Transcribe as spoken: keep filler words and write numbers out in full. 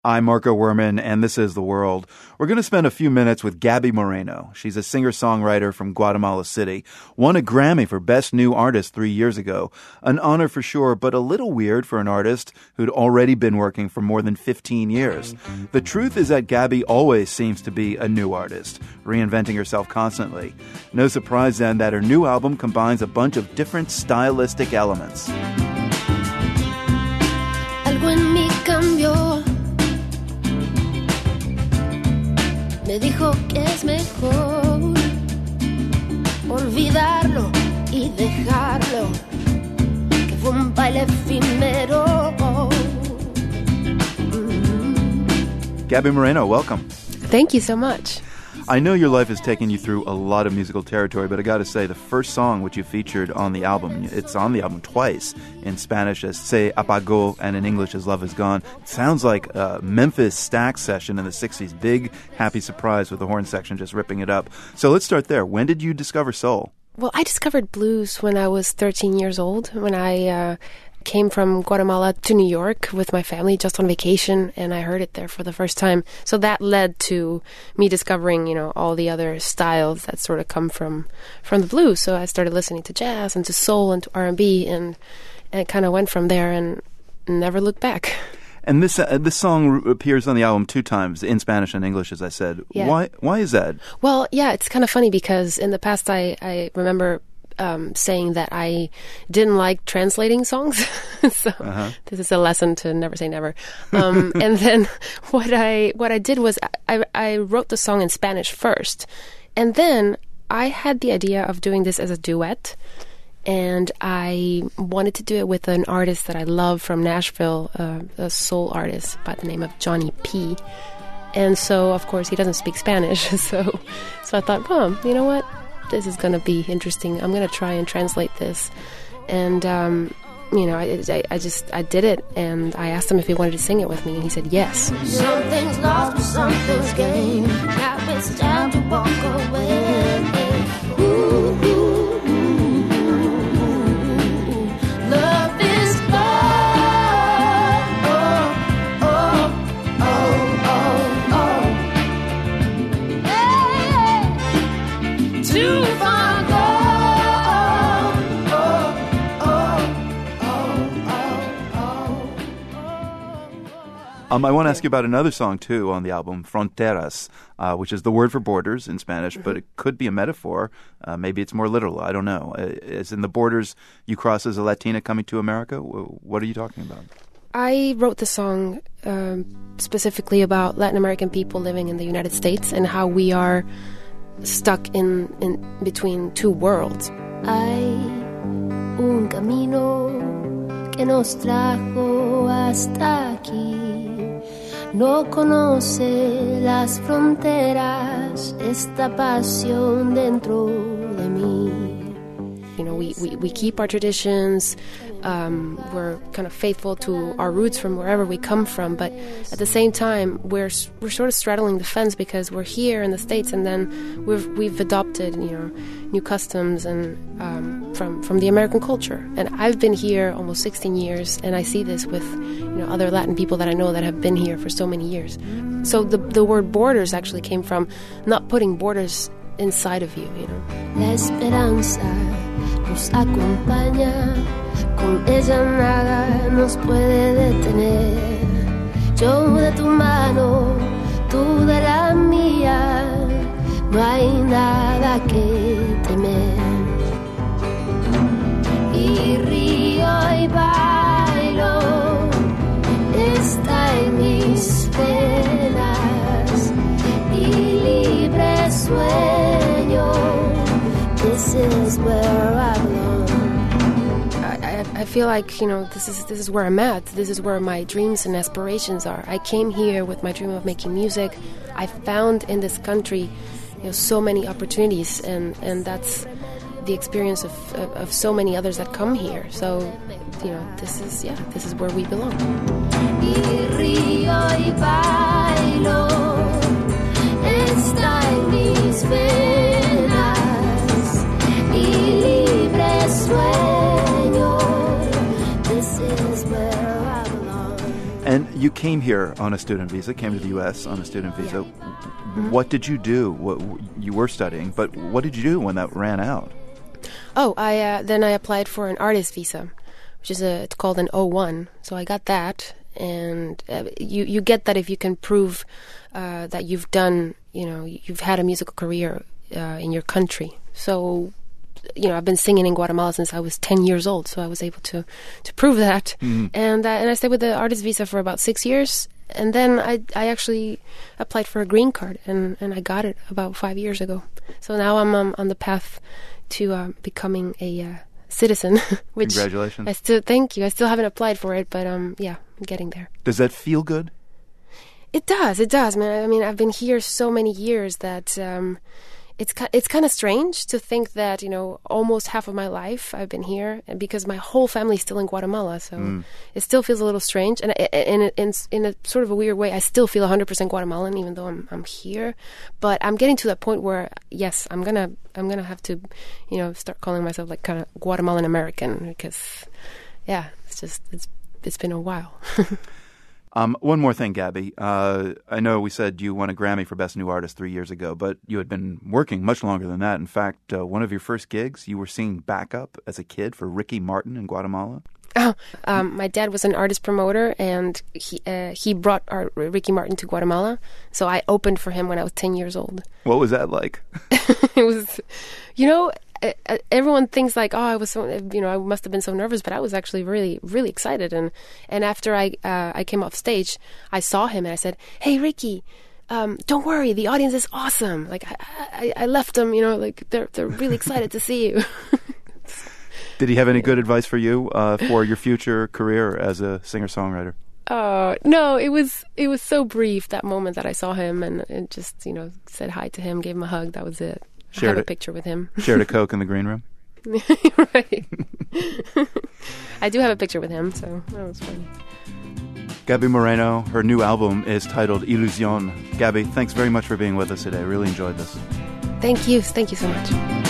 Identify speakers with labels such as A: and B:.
A: I'm Marco Werman, and this is The World. We're going to spend a few minutes with Gaby Moreno. She's a singer-songwriter from Guatemala City. Won a Grammy for Best New Artist three years ago. An honor for sure, but a little weird for an artist who'd already been working for more than fifteen years. The truth is that Gaby always seems to be a new artist, reinventing herself constantly. No surprise then that her new album combines a bunch of different stylistic elements.
B: Algo en mí cambió. Me dijo que es mejor olvidarlo y dejarlo, que fue un baile efímero. Mm-hmm.
A: Gaby Moreno, welcome.
C: Thank you so much.
A: I know your life has taken you through a lot of musical territory, but I got to say, the first song which you featured on the album, it's on the album twice, in Spanish as Se Apagó and in English as Love Is Gone. It sounds like a Memphis Stax session in the sixties. Big, happy surprise with the horn section just ripping it up. So let's start there. When did you discover soul?
C: Well, I discovered blues when I was thirteen years old, when I uh, came from Guatemala to New York with my family just on vacation, and I heard it there for the first time. So that led to me discovering, you know, all the other styles that sort of come from from the blues. So I started listening to jazz and to soul and to R and B, and, and it kind of went from there and never looked back.
A: And this uh, this song appears on the album two times, in Spanish and English, as I said.
C: Yeah.
A: Why Why is that?
C: Well, yeah, it's kind of funny because in the past I, I remember um, saying that I didn't like translating songs. so uh-huh. This is a lesson to never say never. Um, and then what I what I did was I, I wrote the song in Spanish first. And then I had the idea of doing this as a duet. And I wanted to do it with an artist that I love from Nashville, uh, a soul artist by the name of Johnny P. And so, of course, he doesn't speak Spanish. So so I thought, oh, you know what? This is going to be interesting. I'm going to try and translate this. And, um, you know, I, I, I just, I did it. And I asked him if he wanted to sing it with me. And he said yes.
B: Something's lost, but something's gained. Now it's time to walk away. Ooh, ooh.
A: Um, I want to ask you about another song, too, on the album, Fronteras, uh, which is the word for borders in Spanish, mm-hmm. but it could be a metaphor. Uh, maybe it's more literal. I don't know. Uh, as in the borders you cross as a Latina coming to America? What are you talking about?
C: I wrote the song um, specifically about Latin American people living in the United States and how we are stuck in, in between two worlds.
B: Hay un camino que nos trajo hasta aquí. No conoce las fronteras, esta pasión dentro de mí.
C: You know, we, we, we keep our traditions, um, we're kind of faithful to our roots from wherever we come from, but at the same time, we're we're sort of straddling the fence because we're here in the States, and then we've we've adopted, you know, new customs and um, from from the American culture. And I've been here almost sixteen years, and I see this with, you know, other Latin people that I know that have been here for so many years. So the the word borders actually came from not putting borders inside of you, you know.
B: La esperanza nos acompaña, con ella nada nos puede detener. Yo de tu mano, tú de la mía, no hay nada que temer. Y río y bailo, está en mis venas, y libre sueño. This is where I belong.
C: I, I feel like, you know, this is this is where I'm at. This is where my dreams and aspirations are. I came here with my dream of making music. I found in this country, you know, so many opportunities, and, and that's the experience of, of, of so many others that come here. So, you know, this is, yeah, this is where we belong.
B: Y río y bailo, está en mis venas, y libre sueño. This is where I belong.
A: And you came here on a student visa, came to the U S on a student visa.
C: Yeah. Mm-hmm.
A: What did you do? What, you were studying, but what did you do when that ran out?
C: Oh, I uh, then I applied for an artist visa, which is a it's called an O one. So I got that, and uh, you you get that if you can prove uh, that you've done, you know, you've had a musical career uh, in your country. So, you know, I've been singing in Guatemala since I was ten years old, so I was able to to prove that. Mm-hmm. And uh, and I stayed with the artist visa for about six years. And then I I actually applied for a green card, and, and I got it about five years ago. So now I'm um, on the path to uh, becoming a uh, citizen. Which
A: Congratulations!
C: I still thank you. I still haven't applied for it, but um yeah, I'm getting there.
A: Does that feel good?
C: It does. It does, man. I mean, I've been here so many years that um, it's it's kind of strange to think that, you know, almost half of my life I've been here, and because my whole family is still in Guatemala, so mm. it still feels a little strange. And in in in a sort of a weird way, I still feel one hundred percent Guatemalan, even though I'm I'm here. But I'm getting to that point where, yes, I'm gonna I'm gonna have to, you know, start calling myself like kind of Guatemalan American, because, yeah, it's just it's it's been a while.
A: Um, one more thing, Gabby. Uh, I know we said you won a Grammy for Best New Artist three years ago, but you had been working much longer than that. In fact, uh, one of your first gigs, you were singing backup as a kid for Ricky Martin in Guatemala.
C: Oh, um, my dad was an artist promoter, and he uh, he brought our, Ricky Martin to Guatemala. So I opened for him when I was ten years old.
A: What was that like?
C: It was, you know, uh, everyone thinks like, oh, I was so, you know, I must have been so nervous, but I was actually really, really excited. And and after I uh, I came off stage, I saw him and I said, "Hey, Ricky, um, don't worry, the audience is awesome. Like I, I, I left them, you know, like they're they're really excited to see you."
A: Did he have any good advice for you uh, for your future career as a singer-songwriter?
C: Oh, no, it was it was so brief, that moment that I saw him, and, and just, you know, said hi to him, gave him a hug. That was it.
A: Shared
C: I have a,
A: a
C: picture with him.
A: Shared a Coke in the green room?
C: Right. I do have a picture with him, so that was fun.
A: Gaby Moreno, her new album is titled Ilusión. Gabby, thanks very much for being with us today. I really enjoyed this.
C: Thank you. Thank you so much.